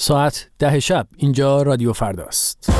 ساعت 10 شب. اینجا رادیو فرداست.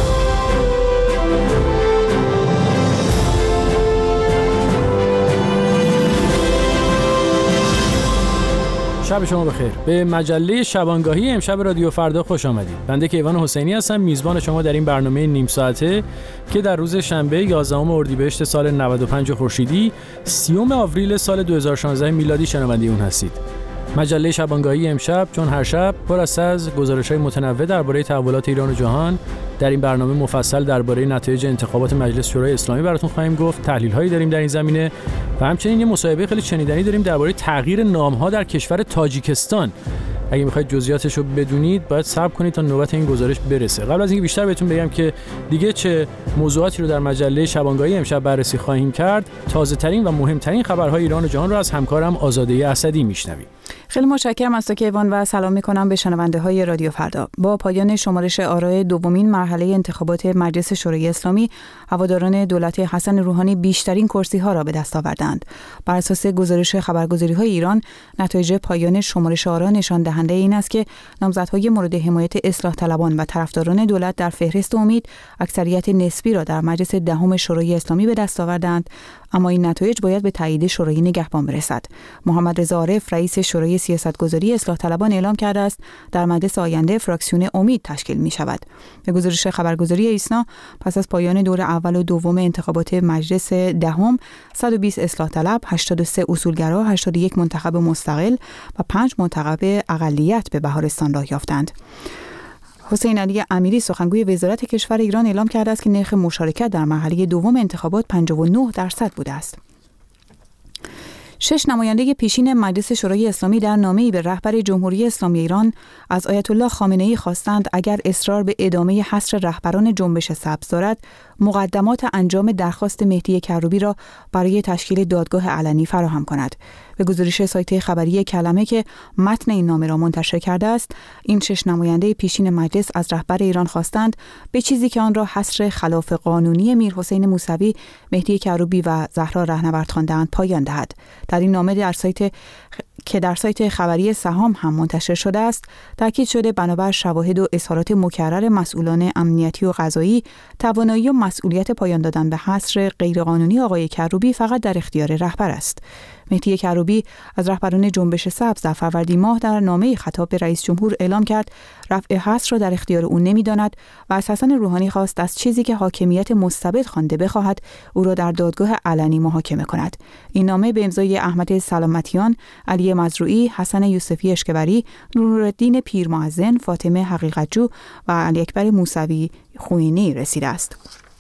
شب شما بخیر. به مجله شبانگاهی امشب رادیو فردا خوش آمدید. بنده کیوان حسینی هستم، میزبان شما در این برنامه نیم ساعته که در روز شنبه 11 اردیبهشت سال 95 خورشیدی 30 آوریل سال 2016 میلادی شنونده اون هستید. مجله شبانگاهی امشب چون هر شب پر است از گزارش‌های متنوع درباره تحولات ایران و جهان، در این برنامه مفصل درباره نتایج انتخابات مجلس شورای اسلامی براتون خواهیم گفت، تحلیل‌هایی داریم در این زمینه و همچنین یه مصاحبه خیلی شنیدنی داریم درباره تغییر نام‌ها در کشور تاجیکستان. اگه می‌خواید جزئیاتش رو بدونید باید صبر کنید تا نوبت این گزارش برسه. قبل از اینکه بیشتر بهتون بگم که دیگه چه موضوعاتی رو در مجله شبانگاهی امشب بررسی خواهیم کرد، تازه‌ترین و مهمترین خبرهای ایران و جهان رو از همکارم آزاده اسدی میشنویم. خیلی متشکرم از تو کیوان و سلام میکنم به شنونده‌های رادیو فردا. با پایان شمارش آرای دومین مرحله انتخابات مجلس شورای اسلامی، هواداران دولت حسن روحانی بیشترین کرسی‌ها را به دست آوردند. بر اساس گزارش خبرگزاری‌های ایران، نتایج پایان شمارش آرا نشان دهنده این است که نامزدهای مورد حمایت اصلاح طلبان و طرفداران دولت در فهرست امید اکثریت نسبی را در مجلس دهم شورای اسلامی به دست آوردند، اما این نتایج باید به تایید شورای نگهبان برسد. محمد رضا عارف رئیس شورای سیاستگذاری اصلاح طلبان اعلام کرده است در مجلس آینده فراکسیون امید تشکیل می شود. به گزارش خبرگزاری ایسنا، پس از پایان دور اول و دوم انتخابات مجلس دهم، 120 اصلاح طلب، 83 اصولگرا، 81 منتخب مستقل و 5 منتخب اقلیت به بهارستان راه یافتند. حسین علی امیری سخنگوی وزارت کشور ایران اعلام کرده است که نرخ مشارکت در مرحله دوم انتخابات 59% بوده است. 6 نماینده پیشین مجلس شورای اسلامی در نامه‌ای به رهبر جمهوری اسلامی ایران از آیت الله خامنه‌ای خواستند اگر اصرار به ادامه حصر رهبران جنبش سبز دارد، مقدمات انجام درخواست مهدی کروبی را برای تشکیل دادگاه علنی فراهم کند. به گزارش سایت خبری کلمه که متن این نامه را منتشر کرده است، این 6 نماینده پیشین مجلس از رهبر ایران خواستند به چیزی که آن را حصر خلاف قانونی میرحسین موسوی، مهدی کروبی و زهرا رهنورد خواندند پایان دهد. در این نامه در سایت خبری سهام هم منتشر شده است، تاکید شده بنابر شواهد و اظهارات مکرر مسئولان امنیتی و قضایی، توانایی و مسئولیت پایان دادن به حصر غیرقانونی آقای کروبی فقط در اختیار رهبر است. مهدی کروبی از رهبران جنبش سبز در فروردین ماه در نامه خطاب به رئیس جمهور اعلام کرد رفع حصر را در اختیار او نمی‌داند و از حسن روحانی خواست از چیزی که حاکمیت مستبد خوانده بخواهد او را در دادگاه علنی محاکمه کند. این نامه به امضای احمد سلامتیان، علی مزروعی، حسن یوسفی اشکبری، نورالدین پیرمعزن، فاطمه حقیقتجو و علی اکبر موسوی خوئینی رسیده است.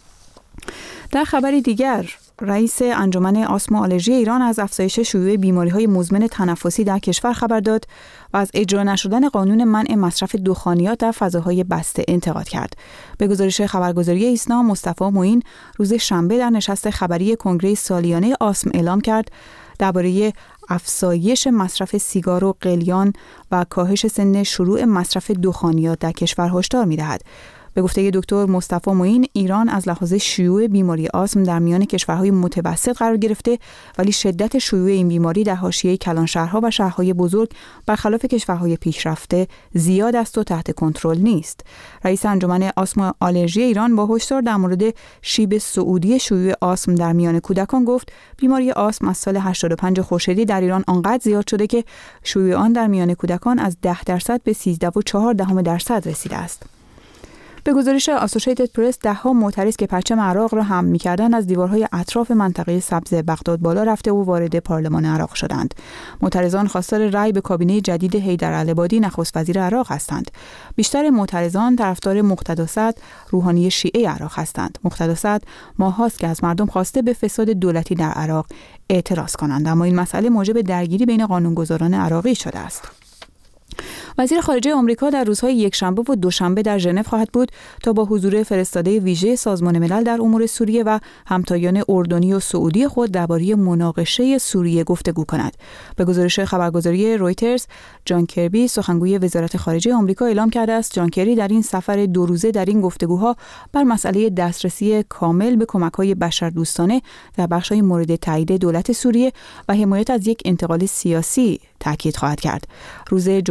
در خبری دیگر، رئیس انجمن آسم و آلرژی ایران از افزایش شیوع بیماری‌های مزمن تنفسی در کشور خبر داد و از اجرا نشدن قانون منع مصرف دخانیات در فضاهای بسته انتقاد کرد. به گزارش خبرگزاری ایسنا، مصطفی معین روز شنبه در نشست خبری کنگره سالیانه آسم اعلام کرد درباره افزایش مصرف سیگار و قلیان و کاهش سن شروع مصرف دخانیات در کشور هشدار می‌دهد. به گفته دکتر مصطفی معین، ایران از لحاظ شیوع بیماری آسم در میان کشورهای متوسط قرار گرفته، ولی شدت شیوع این بیماری در حاشیه کلانشهرها و شهرهای بزرگ برخلاف کشورهای پیشرفته زیاد است و تحت کنترل نیست. رئیس انجمن آسم و آلرژی ایران با هشدار در مورد شیب سعودی شیوع آسم در میان کودکان گفت بیماری آسم از سال 85 خورشیدی در ایران آنقدر زیاد شده که شیوع آن در میان کودکان از 10% به 13.4% رسیده است. به گزارش آسوشیتد پرس، ده‌ها معترض که پرچم عراق را حمل می‌کردند از دیوارهای اطراف منطقه سبز بغداد بالا رفته و وارد پارلمان عراق شدند. معترضان خواستار رأی به کابینه جدید حیدر العبادی نخست وزیر عراق هستند. بیشتر معترضان طرفدار مقتدا صدر، روحانی شیعه عراق هستند. مقتدا صدر ماه‌هاست که از مردم خواسته به فساد دولتی در عراق اعتراض کنند، اما این مسئله موجب درگیری بین قانونگذاران عراقی شده است. وزیر خارجه آمریکا در روزهای یکشنبه و دوشنبه در ژنو خواهد بود تا با حضور فرستاده ویژه سازمان ملل در امور سوریه و همتایان اردنی و سعودی خود درباره مناقشه سوریه گفتگو کند. به گزارش خبرگزاری رویترز، جان کربی سخنگوی وزارت خارجه آمریکا اعلام کرده است جان کری در این سفر 2 روزه در این گفتگوها بر مسئله دسترسی کامل به کمک‌های بشردوستانه در بخش‌های مورد تایید دولت سوریه و حمایت از یک انتقال سیاسی تاکید خواهد کرد. روز جمعه ایالات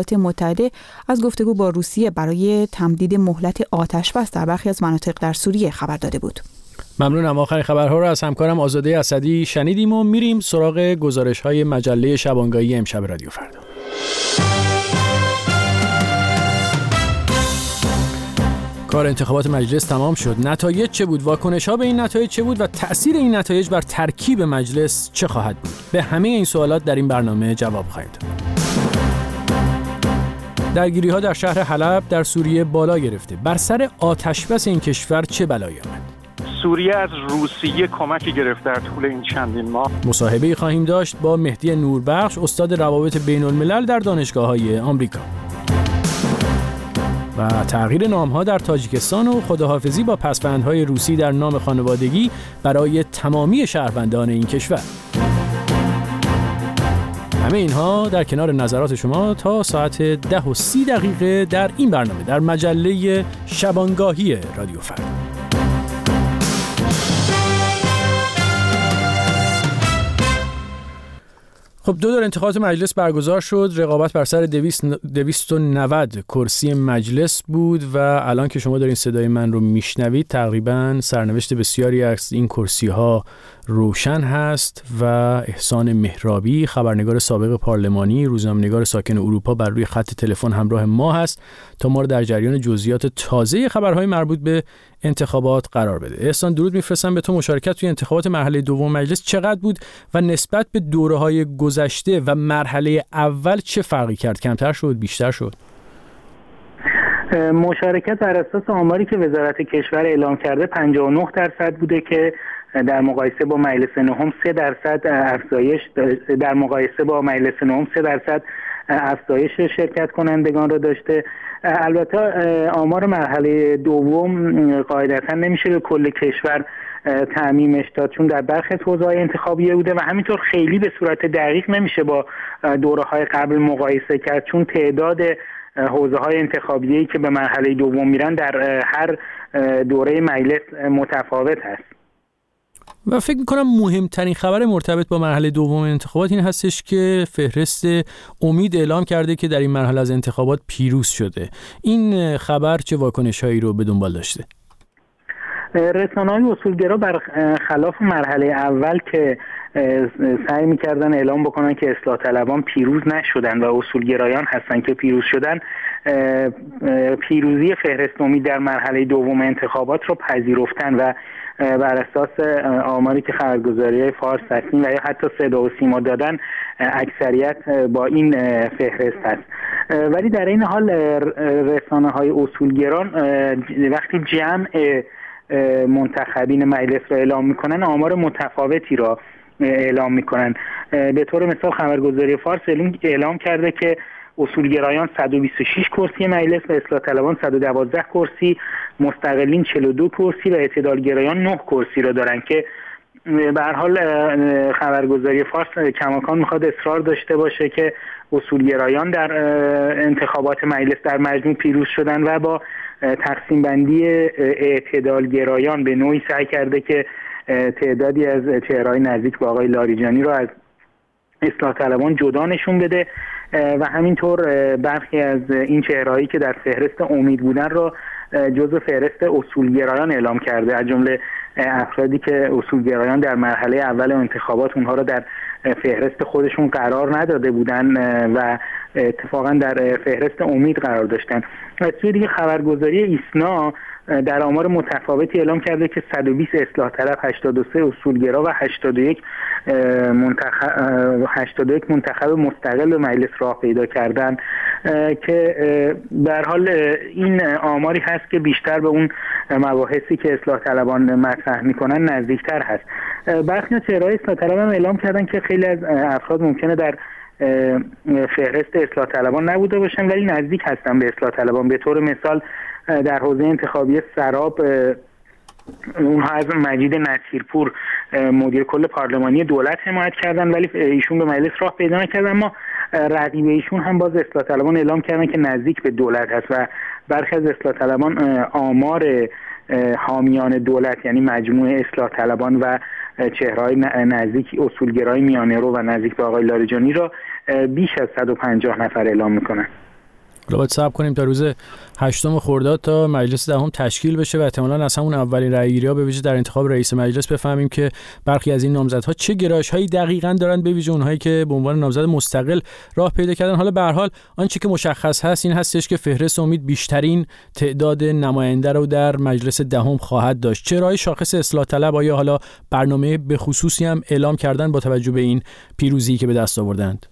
ایالات متحده از گفتگو با روسیه برای تمدید مهلت آتش‌بس در برخی از مناطق در سوریه خبر داده بود. ممنونم. آخرین خبرها رو از همکارم آزاده اسدی شنیدیم و میریم سراغ گزارش‌های مجله شبانگاهی امشب رادیو فردا. کار انتخابات مجلس تمام شد. نتایج چه بود؟ واکنش‌ها به این نتایج چه بود و تأثیر این نتایج بر ترکیب مجلس چه خواهد بود؟ به همه این سوالات در این برنامه جواب خواهیم داد. درگیری‌ها در شهر حلب در سوریه بالا گرفته. بر سر آتش‌بس این کشور چه بلایی آمد؟ سوریه از روسیه کمکی گرفت در طول این چندین ماه. مصاحبه‌ای خواهیم داشت با مهدی نوربخش، استاد روابط بین‌الملل در دانشگاه‌های آمریکا. و تغییر نام‌ها در تاجیکستان و خداحافظی با پسوندهای روسی در نام خانوادگی برای تمامی شهروندان این کشور. همه اینها در کنار نظرات شما تا ساعت 10:30 در این برنامه در مجله شبانگاهی رادیو فردا. خب دور انتخابات مجلس برگزار شد. رقابت بر سر 290 کرسی مجلس بود و الان که شما دارین صدای من رو میشنوید تقریبا سرنوشت بسیاری از این کرسی ها روشن هست و احسان مهرابی، خبرنگار سابق پارلمانی، روزنامه‌نگار ساکن اروپا، بر روی خط تلفن همراه ما هست تا ما رو در جریان جزئیات تازه خبرهای مربوط به انتخابات قرار بده. احسان، درود میفرستم به تو. مشارکت توی انتخابات مرحله دوم مجلس چقدر بود و نسبت به دوره‌های گذشته و مرحله اول چه فرقی کرد؟ کمتر شد، بیشتر شد؟ مشارکت بر اساس آماری که وزارت کشور اعلام کرده 59% بوده که در مقایسه با مجلس نهم 3% افزایش، در مقایسه با مجلس نهم 3% افزایش شرکت کنندگان رو داشته. البته آمار مرحله دوم قاعدتا نمیشه به کل کشور تعمیمش داد چون در برخی از حوزه‌های انتخابی بوده و همینطور خیلی به صورت دقیق نمیشه با دوره‌های قبل مقایسه کرد چون تعداد حوزه‌های انتخابیه‌ای که به مرحله دوم میرن در هر دوره مجلس متفاوت هست. و فکر میکنم مهمترین خبر مرتبط با مرحله دوم انتخابات این هستش که فهرست امید اعلام کرده که در این مرحله از انتخابات پیروز شده. این خبر چه واکنش‌هایی رو به دنبال داشته؟ رسانه‌های اصولگرا برخلاف مرحله اول که سعی می‌کردن اعلام بکنن که اصلاح طلبان پیروز نشدن و اصولگرایان هستن که پیروز شدن، پیروزی فهرست امید در مرحله دوم انتخابات رو پذیرفتن و بر اساس آماری که خبرگزاری فارس هستیم و یا حتی صدا و سیما دادن اکثریت با این فهرست هست. ولی در این حال رسانه‌های اصولگران وقتی جمع منتخبین مجلس را اعلام میکنن آمار متفاوتی را اعلام میکنن. به طور مثال خبرگزاری فارس اعلام کرده که اصولگرایان 126 کرسی مجلس و اصلاح طلبان 112 کرسی، مستقلین 42 کرسی و اعتدالگرایان 9 کرسی را دارن که به هر حال خبرگزاری فارس کماکان میخواد اصرار داشته باشه که اصولگرایان در انتخابات مجلس در مجموع پیروز شدن و با تقسیم بندی اعتدالگرایان به نوعی سعی کرده که تعدادی از چهره‌های نزدیک به آقای لاریجانی را از اصلاح طلبان جدا نشون بده و همینطور برخی از این چهره‌هایی که در فهرست امید بودن را جزو فهرست اصولگرایان اعلام کرده، از جمله افرادی که اصولگرایان در مرحله اول انتخابات اونها را در فهرست خودشون قرار نداده بودن و اتفاقا در فهرست امید قرار داشتن. از سوی دیگه خبرگزاری ایسنا در آمار متفاوتی اعلام کرده که 120 اصلاح طلب، 83 اصولگرا و 81 منتخب مستقل به مجلس راه پیدا کردن که در حال این آماری هست که بیشتر به اون مباحثی که اصلاح طلبان مطرح میکنن نزدیکتر هست. برخی از چهره‌های اصلاح طلب هم اعلام کردن که خیلی از افراد ممکنه در فهرست اصلاح طلبان نبوده باشن ولی نزدیک هستن به اصلاح طلبان. به طور مثال در حوزه انتخابی سراب اونها از مجید نصیرپور مدیر کل پارلمانی دولت حمایت کردن ولی ایشون به مجلس راه پیدا نکردن، اما رقیب ایشون هم باز اصلاح طلبان اعلام کردن که نزدیک به دولت هست و برخی از اصلاح طلبان آمار حامیان دولت یعنی مجموع اصلاح طلبان و چهره‌های نزدیک اصولگرای میانه رو و نزدیک به آقای لاریجانی را بیش از 150 نفر اعلام میکنن. باید صبر کنیم تا روز 8 خرداد تا مجلس دهم تشکیل بشه و احتمالاً از همون اولین رأی‌گیری‌ها به ویژه در انتخاب رئیس مجلس بفهمیم که برخی از این نامزدها چه گرایش‌هایی دقیقاً دارن، به ویژه اونهایی که به عنوان نامزد مستقل راه پیدا کردن. حالا به هر حال آنچه که مشخص هست این هستش که فهرست امید بیشترین تعداد نماینده رو در مجلس دهم خواهد داشت. چرای شاخص اصلاح طلب آیا حالا برنامه به خصوصی هم اعلام کردن با توجه به این پیروزی که به دست آوردند؟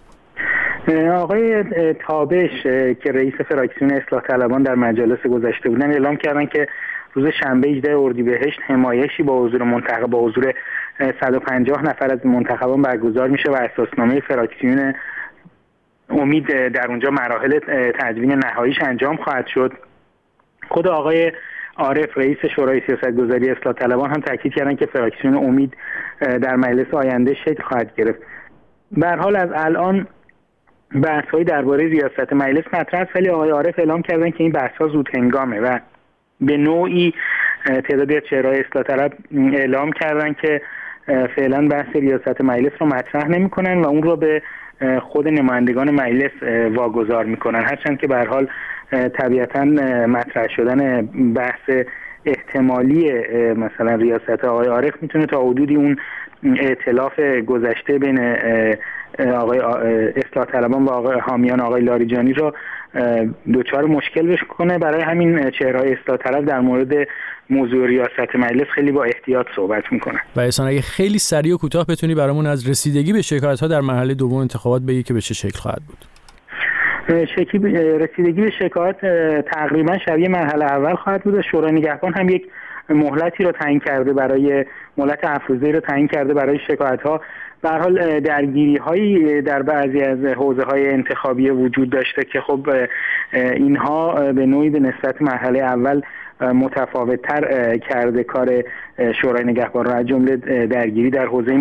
آقای تابش که رئیس فراکسیون اصلاح طلبان در مجالس گذشته بودن اعلام کردن که روز شنبه 18 اردیبهشت حمایشی با حضور 150 نفر از منتخبان برگزار میشه و اساسنامه فراکسیون امید در اونجا مراحل تدوین نهاییش انجام خواهد شد. خود آقای عارف رئیس شورای سیاستگذاری اصلاح طلبان هم تاکید کردن که فراکسیون امید در مجلس آینده شکل خواهد گرفت. به هر حال از الان بحث‌هایی درباره ریاست مجلس مطرح است، ولی آقای عارف اعلام کردن که این بحث‌ها زود هنگامه و به نوعی تعدادی از چهره‌های اصلاح طلب اعلام کردن که فعلا بحث ریاست مجلس رو مطرح نمی‌کنن و اون رو به خود نمایندگان مجلس واگذار می‌کنن، هرچند که به هر حال طبیعتاً مطرح شدن بحث احتمالی مثلا ریاست آقای عارف میتونه تا حدودی اون ائتلاف گذشته بین آقای اصلاح طلبان و آقای حامیان آقای لاریجانی رو دوچار مشکل بکنه. برای همین چهره‌های اصلاح طلب در مورد موضوع ریاست مجلس خیلی با احتیاط صحبت میکنن. و احسان اگه خیلی سریع و کوتاه بتونی برامون از رسیدگی به شکایت‌ها در مرحله دوم انتخابات بگی که به چه شکل خواهد بود؟ رسیدگی به شکایت تقریبا شبیه مرحله اول خواهد بود. شورای نگهبان هم یک مهلتی رو تعیین کرده برای مهلت افروزی رو تعیین کرده برای شکایت‌ها. به هر حال درگیری‌هایی در بعضی از حوزه‌های انتخابی وجود داشته که خب اینها به نوعی به نسبت مرحله اول متفاوت‌تر کرده کار شورای نگهبان را، از جمله درگیری در حوزه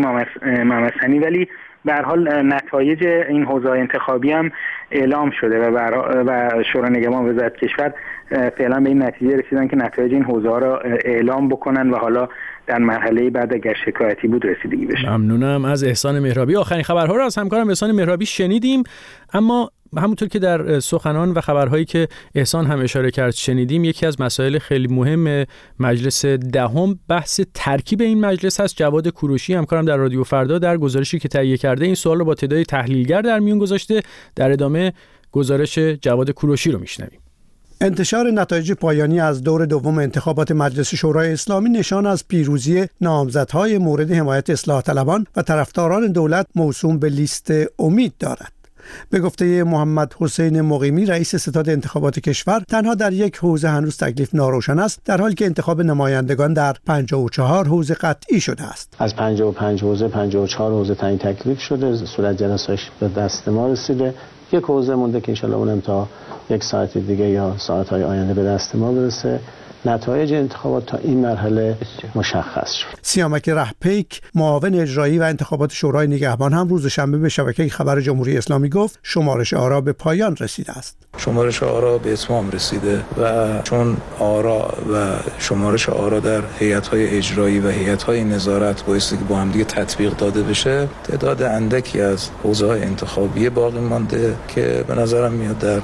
ممسنی، ولی به هر حال نتایج این حوزه انتخابی هم اعلام شده و شورای نگهبان وزارت کشور فعلا به این نتیجه رسیدن که نتایج این حوزه ها را اعلام بکنن و حالا در مرحله بعد اگر شکایتی بود رسیدگی بشه. ممنونم از احسان مهرابی. آخرین خبرها رو از همکارم احسان مهرابی شنیدیم، اما همونطور که در سخنان و خبرهایی که احسان هم اشاره کرد شنیدیم، یکی از مسائل خیلی مهم مجلس دهم بحث ترکیب این مجلس هست. جواد کوروشی همکارم در رادیو فردا در گزارشی که تهیه کرده این سوال رو با تعداد تحلیلگر در میون گذاشته. در ادامه گزارش جواد کوروشی رو میشنویم. انتشار نتایج پایانی از دور دوم انتخابات مجلس شورای اسلامی نشان از پیروزی نامزدهای مورد حمایت اصلاح طلبان و طرفداران دولت موسوم به لیست امید دارد. به گفته محمد حسین مقیمی رئیس ستاد انتخابات کشور، تنها در یک حوزه هنوز تکلیف ناروشن است، در حالی که انتخاب نمایندگان در 54 حوزه قطعی شده است. از 55 حوزه 54 حوزه تعیین تکلیف شده، صورت جلسه‌اش به دست ما رسیده. یک حوزه مونده که انشالله اونم تا یک ساعت دیگه یا ساعت‌های آینده به دست ما برسه. نتایج انتخابات تا این مرحله مشخص شد. سیامک رهپیک معاون اجرایی و انتخابات شورای نگهبان هم روز شنبه به شبکه خبر جمهوری اسلامی گفت شمارش آرا به پایان رسیده است. شمارش آرا به اتمام رسیده و چون آرا و شمارش آرا در هیئت‌های اجرایی و هیئت‌های نظارت بایستی که با هم دیگه تطبیق داده بشه، تعداد اندکی از حوزه‌های انتخابی باقی مانده که به نظرم میاد در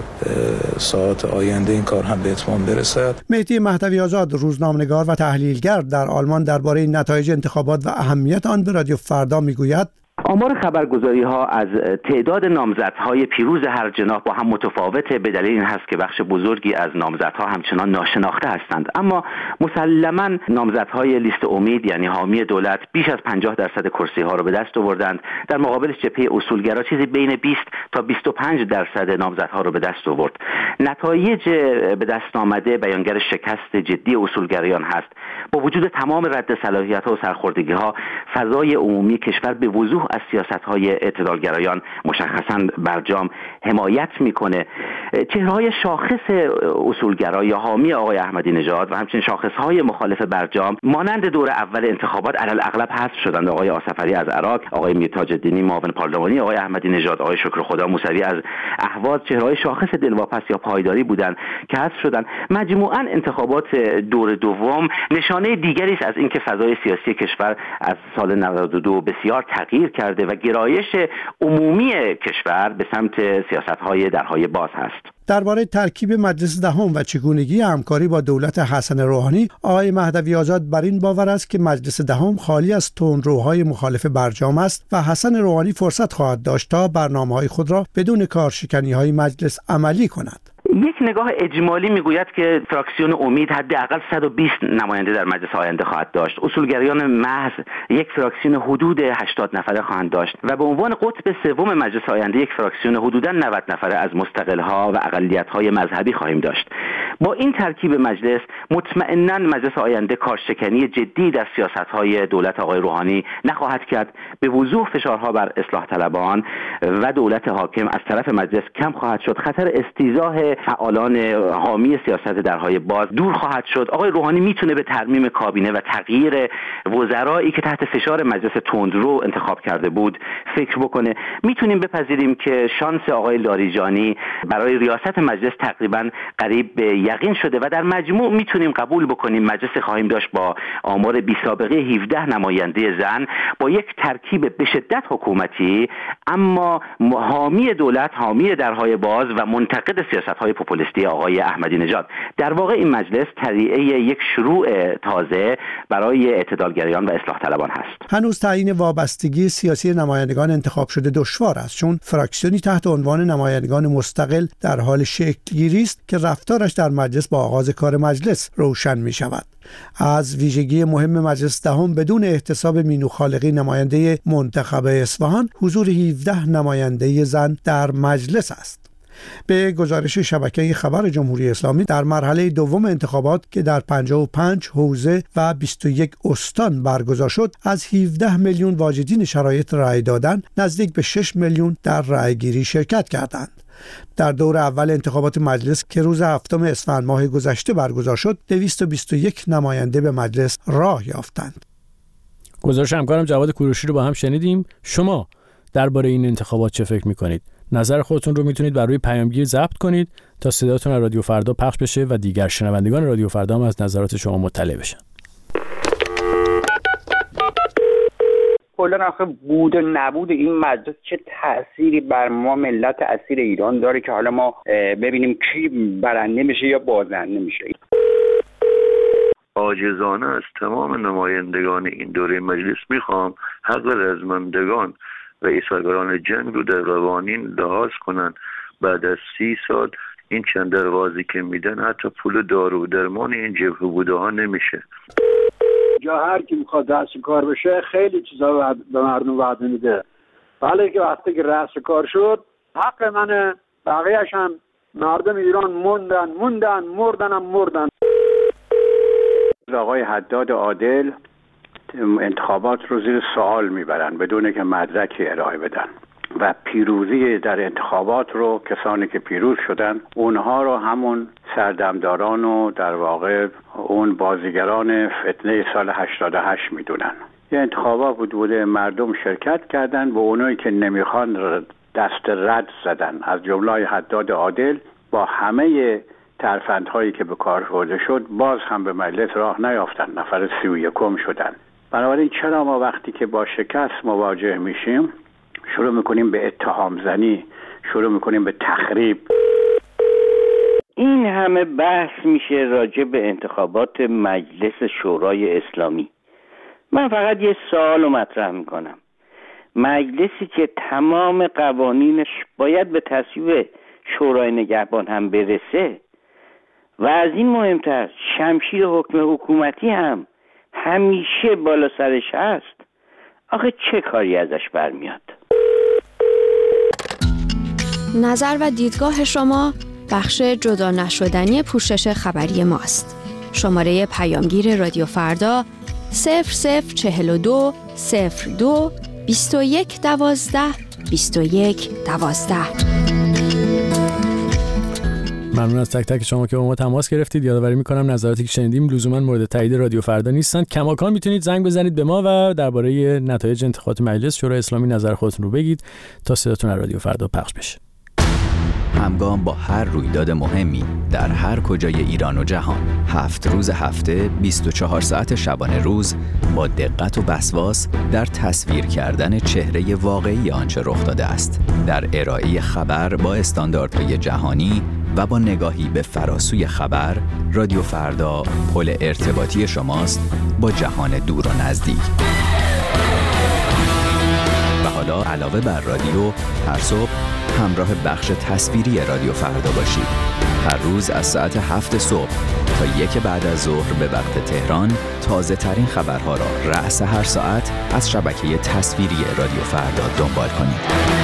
ساعات آینده این کار هم به اتمام برسد. مهدی مهدوی آزاد روزنامه‌نگار و تحلیلگر در آلمان درباره نتایج انتخابات و اهمیت آن به رادیو فردا میگوید آمار خبرگزاری‌ها از تعداد نامزدهای پیروز هر جناح با هم متفاوته، به دلیل این هست که بخش بزرگی از نامزدها همچنان ناشناخته هستند. اما مسلماً نامزدهای لیست امید یعنی حامی دولت بیش از 50% کرسی‌ها رو به دست آوردند. در مقابلش جبهه اصولگرا چیزی بین 20 تا 25% نامزدها رو به دست آورد. نتایج به دست آمده بیانگر شکست جدی اصولگرایان هست. با وجود تمام رد صلاحیت‌ها و سرخوردگی‌ها، فضای عمومی کشور به وضوح از سیاست‌های اعتدالگرایان مشخصاً برجام حمایت می‌کنه. چهره‌های شاخص اصولگرا یا حامی آقای احمدی نژاد و همچنین شاخص‌های مخالف برجام مانند دور اول انتخابات علی الاغلب حذف شدند. آقای آصفری از عراق، آقای میرتاج الدینی معاون پارلمانی آقای احمدی نژاد، آقای شکرخدا موسوی از اهواز چهره‌های شاخص دلواپس یا پایداری بودند که حذف شدند. مجموعاً انتخابات دور دوم نشانه دیگری است از اینکه فضای سیاسی کشور از سال 92 بسیار تغییر کرده و گرایش عمومی کشور به سمت سیاست‌های درهای باز هست. درباره ترکیب مجلس دهم و چگونگی همکاری با دولت حسن روحانی، آقای مهدوی آزاد بر این باور است که مجلس دهم خالی از تندروهای مخالف برجام است و حسن روحانی فرصت خواهد داشت تا برنامه‌های خود را بدون کارشکنی‌های مجلس عملی کند. یک نگاه اجمالی میگوید که فراکسیون امید حداقل 120 نماینده در مجلس آینده خواهد داشت. اصولگرایان محض یک فراکسیون حدود 80 نفره خواهند داشت و به عنوان قطب سوم مجلس آینده یک فراکسیون حدوداً 90 نفره از مستقل‌ها و اقلیت‌های مذهبی خواهیم داشت. با این ترکیب مجلس مطمئناً مجلس آینده کارشکنی جدی در سیاست‌های دولت آقای روحانی نخواهد کرد. به وضوح فشارها بر اصلاح طلبان و دولت حاکم از طرف مجلس کم خواهد شد. خطر استیضاح فعالان حامی سیاست درهای باز دور خواهد شد. آقای روحانی میتونه به ترمیم کابینه و تغییر وزرایی که تحت فشار مجلس تندرو انتخاب کرده بود فکر بکنه. میتونیم بپذیریم که شانس آقای لاریجانی برای ریاست مجلس تقریبا قریب به یقین شده و در مجموع میتونیم قبول بکنیم مجلس خواهیم داشت با آمار بی سابقه 17 نماینده زن با یک ترکیب به شدت حکومتی اما حامی دولت، حامی درهای باز و منتقد سیاست‌های پوپولیستی آقای احمدی نژاد. در واقع این مجلس طریقه یک شروع تازه برای اعتدالگرایان و اصلاح طلبان هست. هنوز تعیین وابستگی سیاسی نمایندگان انتخاب شده دشوار است، چون فراکسیونی تحت عنوان نمایندگان مستقل در حال شکل‌گیری است که رفتارش در مجلس با آغاز کار مجلس روشن می شود. از ویژگی مهم مجلس دهم بدون احتساب مینو خالقی نماینده منتخب اصفهان حضور 17 نماینده زن در مجلس است. به گزارش شبکه خبر جمهوری اسلامی در مرحله دوم انتخابات که در 55 حوزه و 21 استان برگزار شد، از 17 میلیون واجدین شرایط رأی دادن نزدیک به 6 میلیون در رأیگیری شرکت کردند. در دور اول انتخابات مجلس که روز 7 اسفند ماه گذشته برگزار شد، 221 نماینده به مجلس راه یافتند. گزارش همکارم جواد کوروشی رو با هم شنیدیم. شما درباره این انتخابات چه فکر می‌کنید؟ نظر خودتون رو میتونید بر روی پیامگیر ضبط کنید تا صداتون از رادیو فردا پخش بشه و دیگر شنوندگان رادیو فردا هم از نظرات شما مطلع بشن. کلا آخه بود و نبود این مجلس چه تأثیری بر ما ملت اسیر ایران داره که حالا ما ببینیم کی برنده میشه یا بازنده میشه. عاجزانه از تمام نمایندگان این دوره مجلس میخوام حق رزمندگان و ایثارگران جنگ رو در قوانین لحاظ کنن. بعد از 30 سال این چند دروازی که میدن حتی پول دارو درمان این جبهه بوده ها نمیشه. جا هر کی میخواد دست کار بشه خیلی چیزا به مردم وعده میده، ولی که وقتی که رأس کار شد حق منه، بقیه‌اش هم مردم ایران مردن. آقای حداد عادل انتخابات رو زیر سوال میبرن بدون که مدرکی ارائه بدن و پیروزی در انتخابات رو کسانی که پیروز شدن اونها رو همون سردمداران و در واقع اون بازیگران فتنه سال 88 میدونن. یه انتخابات بوده مردم شرکت کردن، به اونایی که نمیخوان دست رد زدن، از جمله حداد عادل با همه ترفندهایی که به کار برده شد باز هم به مجلس راه نیافتن، نفر 31 شدن. بنابراین چرا ما وقتی که با شکست مواجه میشیم شروع میکنیم به اتهام زنی، شروع میکنیم به تخریب؟ این همه بحث میشه راجع به انتخابات مجلس شورای اسلامی. من فقط یه سوال مطرح میکنم. مجلسی که تمام قوانینش باید به تصویب شورای نگهبان هم برسه و از این مهمتر شمشیر حکم حکومتی هم همیشه بالا سرش هست، آخه چه کاری ازش برمیاد؟ نظر و دیدگاه شما بخش جدا نشدنی پوشش خبری ماست. شماره پیامگیر رادیو فردا 0042 02 21 12 21 12. ممنون از تک تک شما که با ما تماس گرفتید. یادآوری می‌کنم نظراتی که شنیدیم لزوما مورد تایید رادیو فردا نیستند. کماکان میتونید زنگ بزنید به ما و درباره نتایج انتخابات مجلس شورای اسلامی نظر خودتون رو بگید تا صداتون از رادیو فردا پخش بشه. همگام با هر رویداد مهمی در هر کجای ایران و جهان، 7 روز هفته 24 ساعت شبانه روز با دقت و وسواس در تصویر کردن چهره واقعی آنچه رخ داده است، در ارائه خبر با استانداردهای جهانی و با نگاهی به فراسوی خبر، رادیو فردا پل ارتباطی شماست با جهان دور و نزدیک. و حالا علاوه بر رادیو، هر صبح همراه بخش تصویری رادیو فردا باشید. هر روز از ساعت 7 صبح تا 1 بعد از ظهر به وقت تهران تازه ترین خبرها را رأس هر ساعت از شبکه تصویری رادیو فردا دنبال کنید.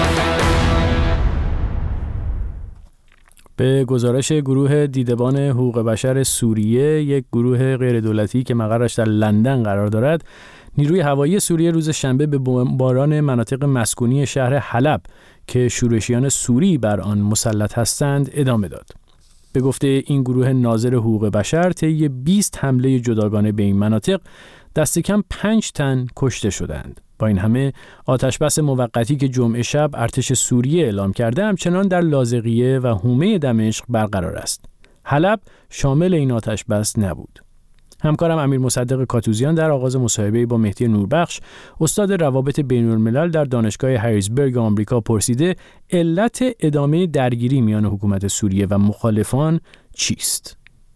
به گزارش گروه دیدبان حقوق بشر سوریه، یک گروه غیردولتی که مقرش در لندن قرار دارد، نیروی هوایی سوریه روز شنبه به بمباران مناطق مسکونی شهر حلب که شورشیان سوری بر آن مسلط هستند ادامه داد. به گفته این گروه ناظر حقوق بشر، طی 20 حمله جداگانه به این مناطق دست کم 5 تن کشته شدند. با این همه آتشبس موقتی که جمعه شب ارتش سوریه اعلام کرده همچنان در لاذقیه و حومه دمشق برقرار است. حلب شامل این آتشبس نبود. همکارم امیر مصدق کاتوزیان در آغاز مصاحبه با مهدی نوربخش، استاد روابط بین‌الملل در دانشگاه هریزبرگ آمریکا، پرسیده علت ادامه درگیری میان حکومت سوریه و مخالفان چیست؟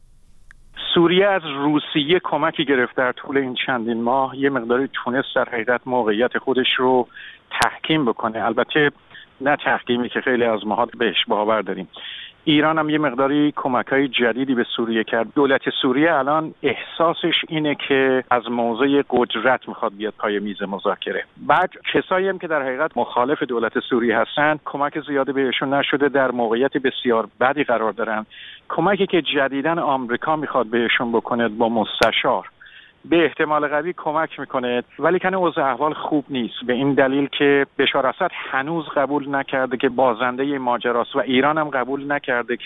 سوریه از روسیه کمکی گرفت در طول این چندین ماه، یه مقداری تونست در حقیقت موقعیت خودش رو تحکیم بکنه. البته نه تحکیمی که خیلی از ماها بهش باور داریم. ایران هم یه مقداری کمک‌های جدیدی به سوریه کرد. دولت سوریه الان احساسش اینه که از موضع قدرت میخواد بیاد پای میز مذاکره. بعد کسایی هم که در حقیقت مخالف دولت سوریه هستن، کمک زیادی بهشون نشده، در موقعیت بسیار بدی قرار دارن. کمکی که جدیداً آمریکا میخواد بهشون بکنه با مستشار، به احتمال قوی کمک میکنه، ولی کنه اوضاع احوال خوب نیست، به این دلیل که بشار اسد هنوز قبول نکرده که بازنده ماجراست و ایران هم قبول نکرده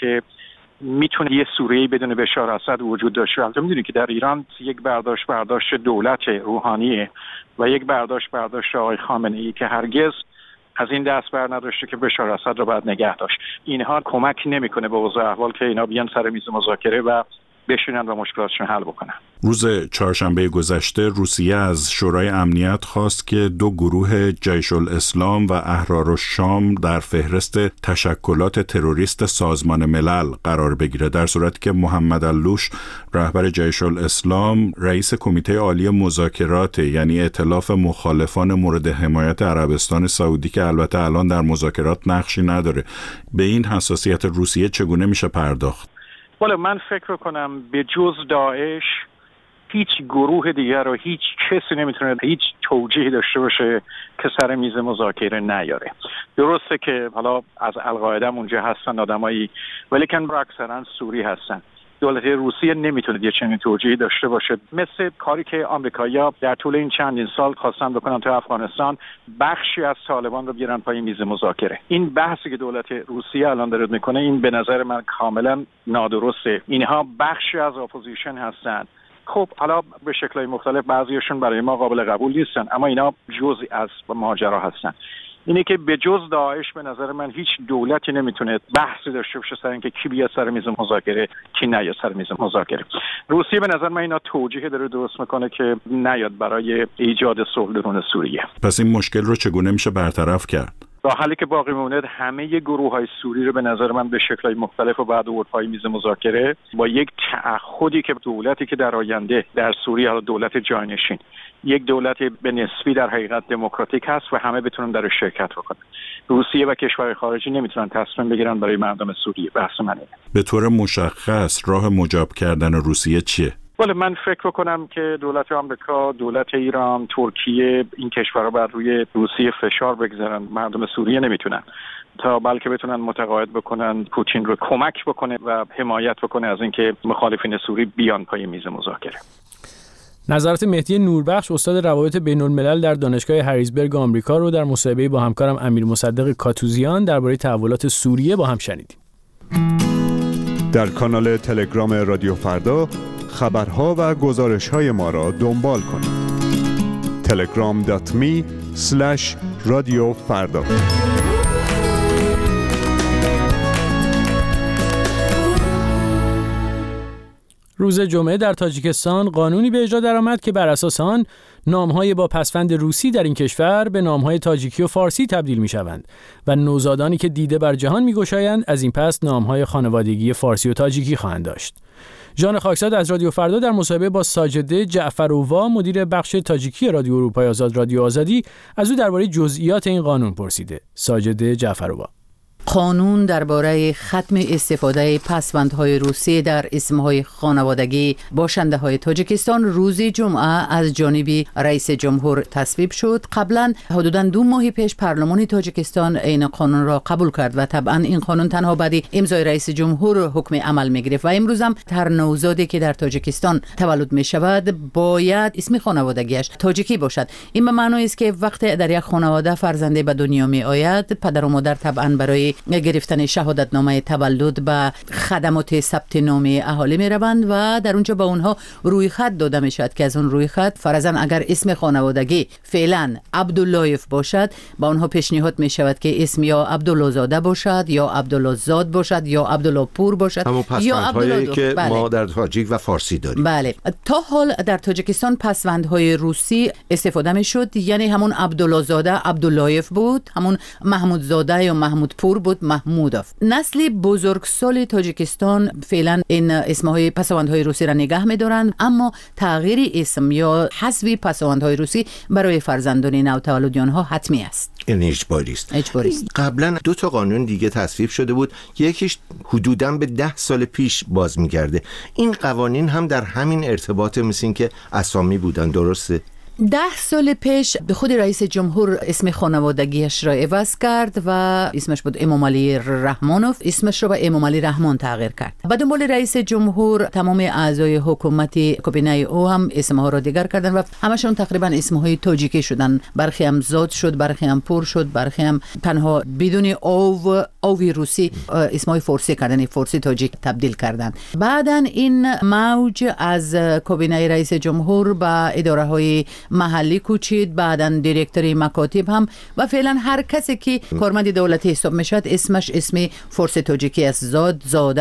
میتونه یه سوریه‌ای بدون بشار اسد وجود داشته. البته میدونی که در ایران یک برداشت دولت روحانیه و یک برداشت آقای خامنه‌ای که هرگز از این دست بر نداشته که بشار اسد رو باید نگه داشت. اینها کمک نمیکنه به اوضاع احوال که اینا بیان سر میز مذاکره و بشینن و مشکلاتشون حل بکنن. روز چهارشنبه گذشته روسیه از شورای امنیت خواست که 2 گروه جیش الاسلام و احرارالشام در فهرست تشکلات تروریست سازمان ملل قرار بگیره، در صورتی که محمد علوش رهبر جیش الاسلام رئیس کمیته عالی مذاکرات، یعنی ائتلاف مخالفان مورد حمایت عربستان سعودی که البته الان در مذاکرات نقشی نداره. به این حساسیت روسیه چگونه میشه پرداخت؟ والا من فکر کنم به جز داعش هیچ گروه دیگر رو هیچ کسی نمیتونه هیچ توجیهی داشته باشه که سر میز مذاکره نیاره. درسته که حالا از القاعده اونجا هستن آدمایی، ولی کن اکثرا سوری هستن. دولت روسیه نمیتونه یه چنین توجیهی داشته باشه، مثل کاری که آمریکایی‌ها در طول این چندین سال خواستن بکنن تو افغانستان، بخشی از طالبان رو بیارن پای میز مذاکره. این بحثی که دولت روسیه الان داره میکنه، این به نظر من کاملا نادرسته. اینها بخشی از اپوزیشن هستن. خب حالا به شکل‌های مختلف بعضیشون برای ما قابل قبول نیستن، اما اینا جزئی از ماجرا هستن. اینه که به جز داعش به نظر من هیچ دولتی نمیتونه بحثی داشته باشه سر اینکه کی بیاد سر میز مذاکره، کی نیاد سر میز مذاکره. روسیه به نظر من اینا توجیه داره درست میکنه که نیاد برای ایجاد صلح درون سوریه. پس این مشکل رو چگونه میشه برطرف کرد؟ تا حالی که باقی مونده همه گروه‌های سوری رو به نظر من به شکل‌های مختلف و بعد آورد پای میز مذاکره با یک تعهدی که دولتی که در آینده در سوریه، حالا دولت جانشین، یک دولت به نسبی در حقیقت دموکراتیک هست و همه بتونن در شرکت بکنن. روسیه و کشورهای خارجی نمیتونن تصمیم بگیرن برای مردم سوریه. بحث منه. به طور مشخص راه مجاب کردن روسیه چیه؟ ولی من فکر کنم که دولت آمریکا، دولت ایران، ترکیه، این کشورها بر روی روسیه فشار بگذارن. مردم سوریه نمیتونن، تا بلکه بتونن متقاعد بکنن پوتین رو کمک بکنه و حمایت بکنه از اینکه مخالفین سوری بیان پای میز مذاکره. نظرات مهدی نوربخش، استاد روابط بین‌الملل در دانشگاه هریزبرگ آمریکا رو در مصاحبه با همکارم امیر مصدق کاتوزیان درباره تحولات سوریه با هم شنیدیم. در کانال تلگرام رادیو فردا خبرها و گزارش‌های ما را دنبال کنید. telegram.me/radiofarda روز جمعه در تاجیکستان قانونی به اجرا درآمد که بر اساس آن نام‌های با پسوند روسی در این کشور به نام‌های تاجیکی و فارسی تبدیل می‌شوند و نوزادانی که دیده بر جهان می‌گشایند از این پس نام‌های خانوادگی فارسی و تاجیکی خواهند داشت. ژان خاکزاد از رادیو فردا در مصاحبه با ساجده جعفرووا مدیر بخش تاجیکی رادیو اروپای آزاد رادیو آزادی از او درباره جزئیات این قانون پرسیده. ساجده جعفرووا: قانون درباره ختم استفاده پسوندهای روسی در اسمهای خانوادگی باشنده‌های تاجیکستان روز جمعه از جانب رئیس جمهور تصویب شد. قبلا حدوداً 2 ماه پیش پارلمان تاجیکستان این قانون را قبول کرد و طبعا این قانون تنها بعد امضای رئیس جمهور حکم عمل می‌گرفت و امروز هم هر نوزادی که در تاجیکستان تولد می‌شود باید اسم خانوادگیش تاجیکی باشد. این به معنی است که وقتی در یک خانواده فرزندی به دنیا می‌آید، پدر و مادر طبعا برای گرفتن شهادتنامه تولد به خدمات ثبت نام اهالی می روند و در اونجا به اونها روی خط داده می شود که از اون روی خط فرضاً اگر اسم خانوادگی فعلا عبداللهیف باشد با اونها پیشنهاد می شود که اسم یا عبدالله زاده باشد یا عبدالله زاد باشد یا عبدالله پور باشد یا عبدالله که ما در تاجیک و فارسی داریم. بله، تا حال در تاجیکستان پسوندهای روسی استفاده می شد، یعنی همون عبدالله زاده عبداللهیف بود، همون محمود زاده یا محمود پور بود محمودوف. نسل بزرگسال تاجیکستان فعلا این اسمهای پسوندهای روسی را نگه می‌دارند، اما تغییر اسم یا حذف پسوندهای روسی برای فرزندان نوتولد آنها حتمی است. این اجباری است. قبلا 2 تا قانون دیگه تصویب شده بود، یکیش حدوداً به 10 سال پیش باز می‌گرده. این قوانین هم در همین ارتباط مثل که اسامی بودن، درسته؟ 10 سال پیش به خود رئیس جمهور اسم خانوادگیش را عوض کرد و اسمش بود امام علی رحمانوف، اسمش را به امام علی رحمان تغییر کرد. به دنبال رئیس جمهور تمام اعضای حکومت کابینه او هم اسمها را دیگر کردن و همشون تقریبا اسمهای تاجیکی شدن. برخی هم زاد شد، برخی هم پور شد، برخی هم تنها بدون اوی روسی اسمهای فارسی کردن، فارسی تاجیک تبدیل کردن. بعداً این موج از کابینه رئیس جمهور به اداره های محلی کوچید، بعداً دیرکتوری مکاتب هم و فعلا هر کسی که کارمند دولتی حساب میشد اسمش اسم فارسی تاجیکی است. زاده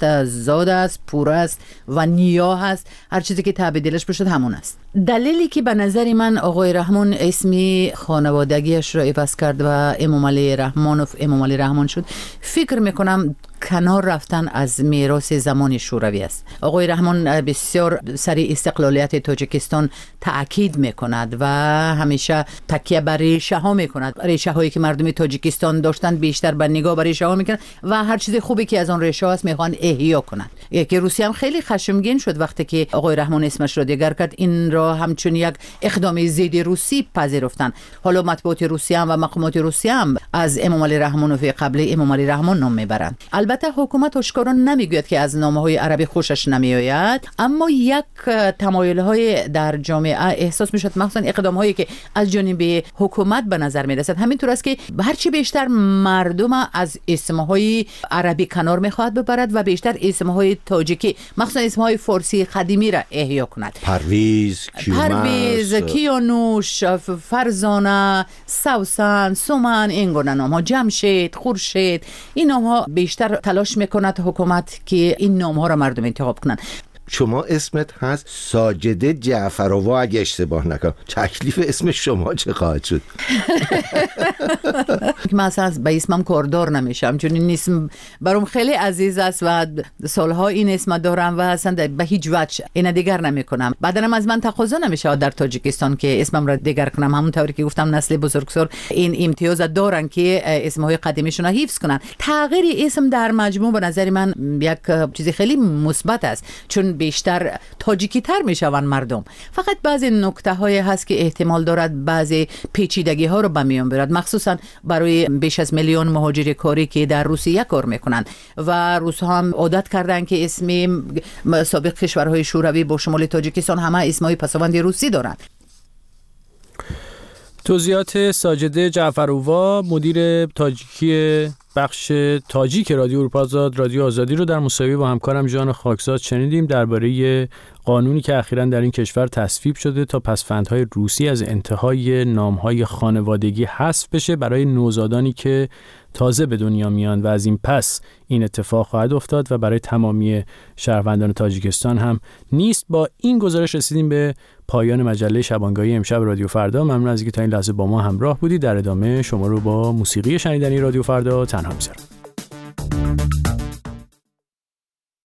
است، پور است و نیا هست، هر چیزی که تبدیلش بشد همون است. دلیلی که به نظر من آقای رحمان اسمی خانوادگیش را عوض کرد و امام علی رحمانوف امام علی رحمان شد، فکر میکنم کنار رفتن از میراث زمان شوروی است. آقای رحمان بسیار سر استقلالیت تاجیکستان تأکید میکند و همیشه تکیه بر ریشه ها میکند. ریشه هایی که مردم تاجیکستان داشتن بیشتر بر نگاه بر ریشه ها میکنند و هر چیز خوبی که از آن ریشه هاست میخوان احیا کنند. یکی روسی هم خیلی خشمگین شد وقتی که آقای رحمان اسمش را دیگر کرد. این را همچون یک اقدام ضد روسی پذیرفتن. حالا مطبوعات روسی هم و مقامات روسی هم از امام علی رحمانوف قبل امام علی رحمان نام میبرند. البته حکومت اشکارا نمیگوید که از نامه‌های عربی خوشش نمیآید، اما یک تمایل‌های در جامعه احساس میشد، مخصوصا اقدام‌هایی که از جانب حکومت به نظر میرسد همینطور است که هرچی بیشتر مردم از اسمهای عربی کنار میخواهد ببرد و بیشتر اسمهای تاجیکی مخصوصا اسمهای فارسی قدیمی را احیا کند. پرویز، کیانوش، فرزانه، سوسن، سومن، این گونه نام‌ها، جمشید، خورشید، این نام‌ها بیشتر تلاش میکند حکومت که این نام‌ها را مردم انتخاب کنند. شما اسمت هست ساجده جعفرووا، اگه اشتباه نکنم. تکلیف اسم شما چه خواهد شد؟ من اصلا به اسمم کاردار نمیشم، چون این اسم برام خیلی عزیز است و سالها این اسم دارم و اصلا به هیچ وجه این دیگر نمیکنم. بعدنم از من تقاضا نمیشه در تاجیکستان که اسمم را دیگر کنم. همونطوری که گفتم نسل بزرگسال این امتیاز دارن که اسمهای قدیمیشون را حفظ کنن. تغییر اسم در مجموع به نظر من یک چیز خیلی مثبت است، چون بیشتر تاجیکی تر می شوند مردم. فقط بعضی نکته های هست که احتمال دارد بعضی پیچیدگی ها رو به میان برد، مخصوصا برای بیش از 1 میلیون مهاجر کاری که در روسیه کار میکنند و روس‌ها هم عادت کردن که اسم سابق کشورهای شوروی با شمول تاجیکستان همه اسمای پسوند روسی دارند. توضیحات ساجده جعفرووا مدیر تاجیکی بخش تاجیک رادیو اروپا آزاد رادیو آزادی رو در مصاحبه با همکارم ژان خاکزاد شنیدیم درباره قانونی که اخیراً در این کشور تصویب شده تا پسوندهای روسی از انتهای نامهای خانوادگی حذف بشه برای نوزادانی که تازه به دنیا میان و از این پس این اتفاق خواهد افتاد و برای تمامی شهروندان تاجیکستان هم نیست. با این گزارش رسیدیم به پایان مجله شبانگاهی امشب رادیو فردا. ممنون از اینکه تا این لحظه با ما همراه بودید. در ادامه شما رو با موسیقی شنیدنی رادیو فردا تنها می‌ذارم.